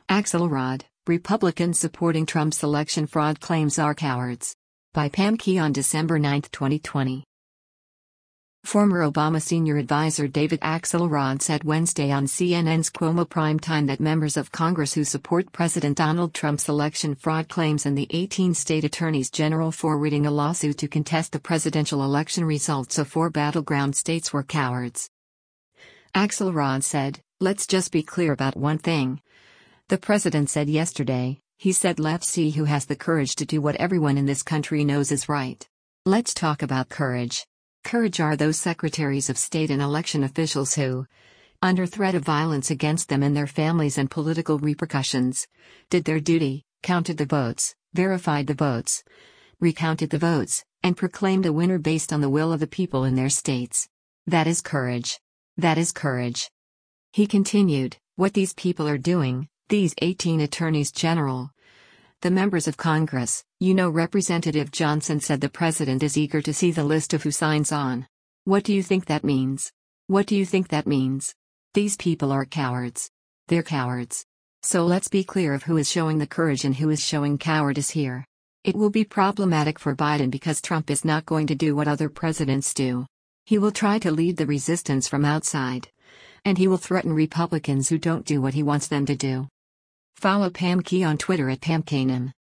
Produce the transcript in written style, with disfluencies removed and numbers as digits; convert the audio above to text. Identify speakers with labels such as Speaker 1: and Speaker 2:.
Speaker 1: Axelrod, Republicans supporting Trump's election fraud claims are cowards. By Pam Key on December 9, 2020. Former Obama senior advisor David Axelrod said Wednesday on CNN's Cuomo Primetime that members of Congress who support President Donald Trump's election fraud claims and the 18 state attorneys general forwarding a lawsuit to contest the presidential election results of 4 battleground states were cowards. Axelrod said, "Let's just be clear about one thing. The president said yesterday, he said let's see who has the courage to do what everyone in this country knows is right. Let's talk about courage. Courage are those secretaries of state and election officials who, under threat of violence against them and their families and political repercussions, did their duty, counted the votes, verified the votes, recounted the votes, and proclaimed a winner based on the will of the people in their states. That is courage. That is courage." He continued, "What these people are doing, these 18 attorneys general, the members of Congress, Representative Johnson said the president is eager to see the list of who signs on. What do you think that means? What do you think that means? These people are cowards. They're cowards. So let's be clear of who is showing the courage and who is showing cowardice here. It will be problematic for Biden because Trump is not going to do what other presidents do. He will try to lead the resistance from outside. And he will threaten Republicans who don't do what he wants them to do." Follow Pam Key on Twitter at PamKanem.